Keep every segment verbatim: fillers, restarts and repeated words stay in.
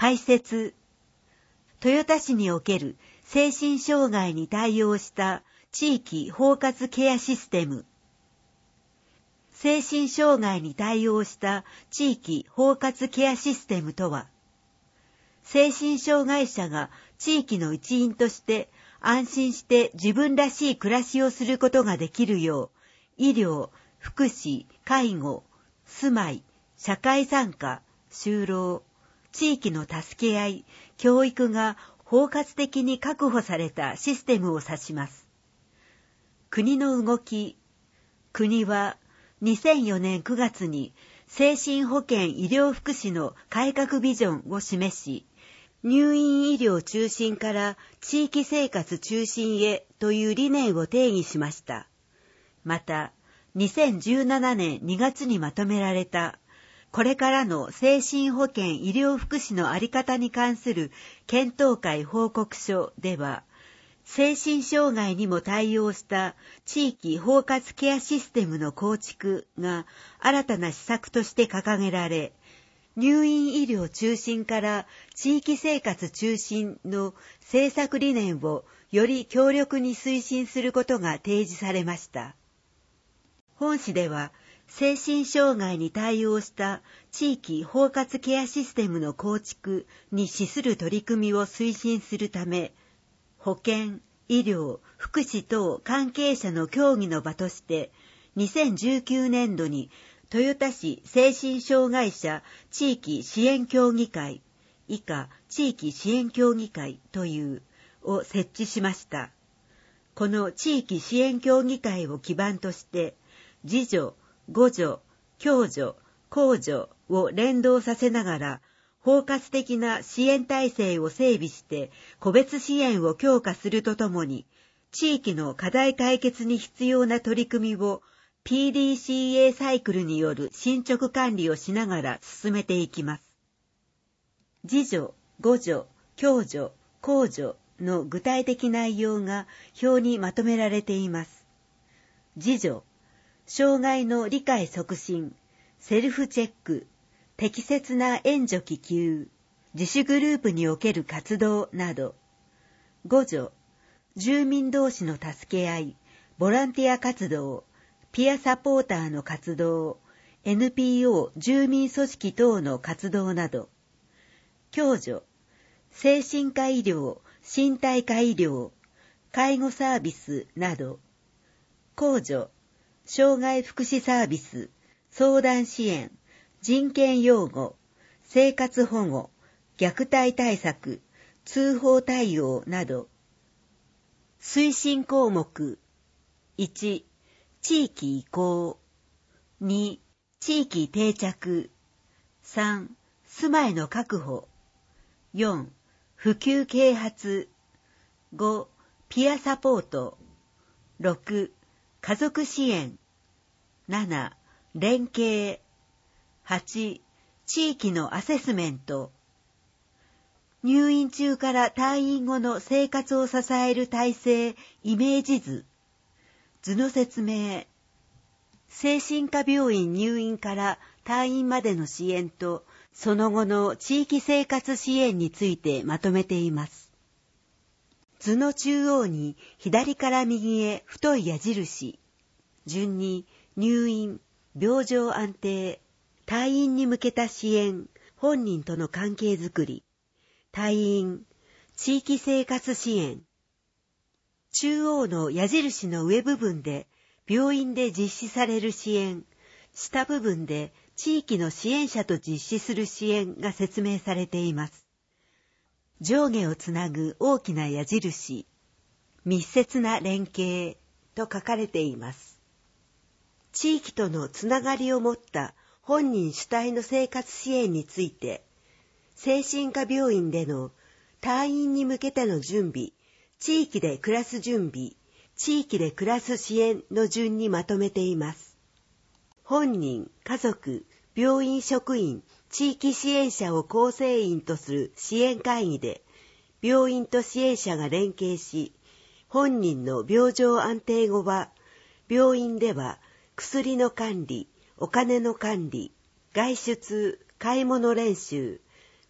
解説。豊田市における精神障害に対応した地域包括ケアシステム。精神障害に対応した地域包括ケアシステムとは、精神障害者が地域の一員として安心して自分らしい暮らしをすることができるよう、医療、福祉、介護、住まい、社会参加、就労、地域の助け合い、教育が包括的に確保されたシステムを指します。国の動き。国はにせんよねんくがつに精神保健医療福祉の改革ビジョンを示し、入院医療中心から地域生活中心へという理念を定義しました。また、にせんじゅうななねんにがつにまとめられた、これからの精神保健医療福祉のあり方に関する検討会報告書では、精神障害にも対応した地域包括ケアシステムの構築が新たな施策として掲げられ、入院医療中心から地域生活中心の政策理念をより強力に推進することが提示されました。本誌では、精神障害に対応した地域包括ケアシステムの構築に資する取り組みを推進するため、保健、医療、福祉等関係者の協議の場として、にせんじゅうきゅうねんどに豊田市精神障害者地域支援協議会、以下地域支援協議会というを設置しました。この地域支援協議会を基盤として、自助、互助、共助、公助を連動させながら、包括的な支援体制を整備して個別支援を強化するとともに、地域の課題解決に必要な取り組みを ピーディーシーエー サイクルによる進捗管理をしながら進めていきます。自助、互助、共助、公助の具体的内容が表にまとめられています。自助、障害の理解促進、セルフチェック、適切な援助希求、自主グループにおける活動など。互助、住民同士の助け合い、ボランティア活動、ピアサポーターの活動、エヌピーオー 住民組織等の活動など。共助、精神科医療、身体科医療、介護サービスなど。公助、障害福祉サービス、相談支援、人権擁護、生活保護、虐待対策、通報対応など。推進項目。いち、地域移行。に、地域定着。さん、住まいの確保。よん、普及啓発。ご、ピアサポート。ろく、家族支援。なな、連携。はち、地域のアセスメント。入院中から退院後の生活を支える体制、イメージ図。図の説明。精神科病院入院から退院までの支援と、その後の地域生活支援についてまとめています。図の中央に左から右へ太い矢印。順に入院、病状安定、退院に向けた支援、本人との関係づくり、退院、地域生活支援。中央の矢印の上部分で病院で実施される支援、下部分で地域の支援者と実施する支援が説明されています。上下をつなぐ大きな矢印、密接な連携と書かれています。地域とのつながりを持った本人主体の生活支援について、精神科病院での退院に向けての準備、地域で暮らす準備、地域で暮らす支援の順にまとめています。本人、家族、病院職員、地域支援者を構成員とする支援会議で、病院と支援者が連携し、本人の病状安定後は、病院では薬の管理、お金の管理、外出、買い物練習、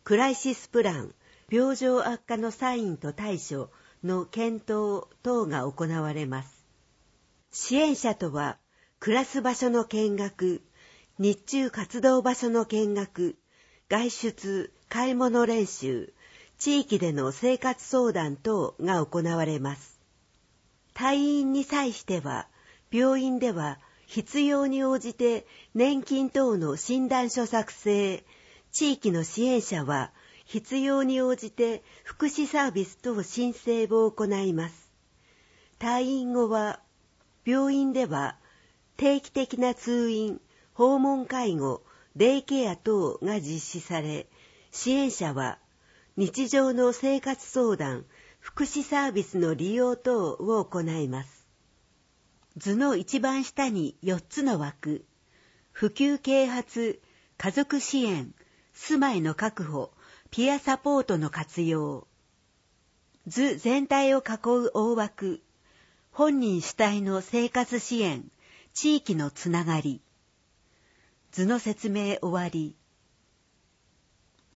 クライシスプラン、病状悪化のサインと対処の検討等が行われます。支援者とは、暮らす場所の見学、日中活動場所の見学、外出、買い物練習、地域での生活相談等が行われます。退院に際しては、病院では必要に応じて年金等の診断書作成、地域の支援者は必要に応じて福祉サービス等申請を行います。退院後は、病院では定期的な通院、訪問介護、デイケア等が実施され、支援者は日常の生活相談、福祉サービスの利用等を行います。図の一番下によっつの枠、普及啓発、家族支援、住まいの確保、ピアサポートの活用。図全体を囲う大枠、本人主体の生活支援、地域のつながり。図の説明終わり。